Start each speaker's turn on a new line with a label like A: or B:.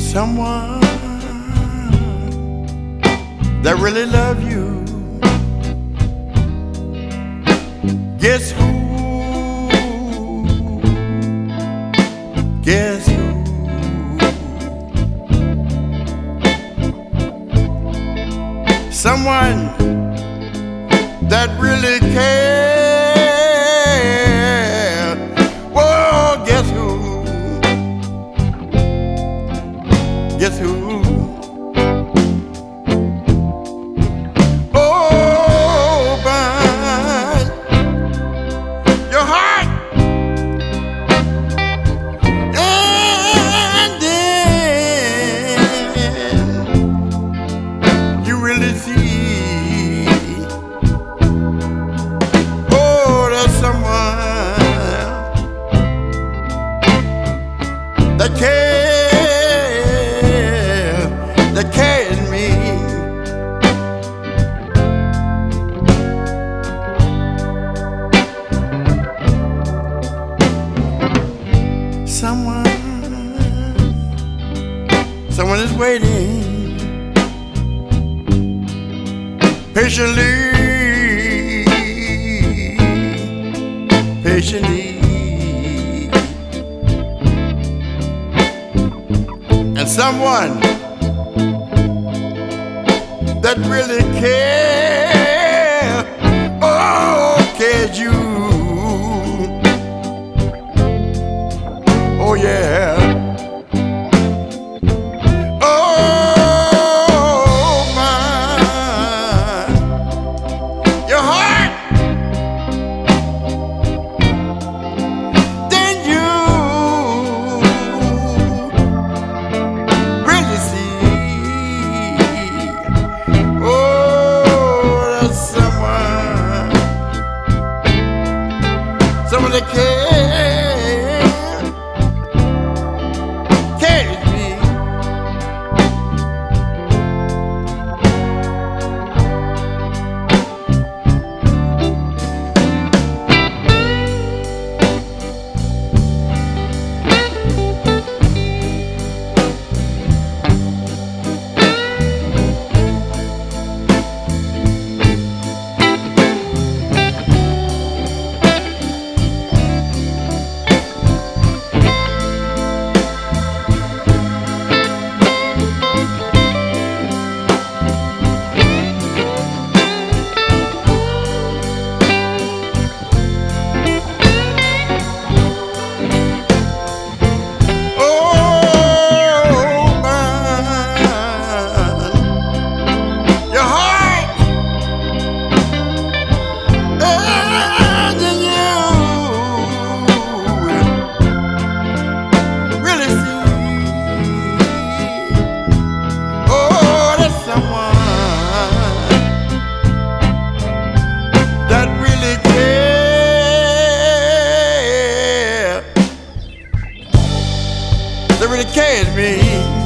A: someone that really love you. Guess who? Guess who? Someone that really cares. Whoa, guess who? Guess who? Oh, but your heart, and then you really see. Oh, there's someone that carries me. Someone is waiting patiently, and someone that really cares. Oh, cares you. Oh yeah. Oh my, your heart. Then you really see. Someone that carries me. That really cares me.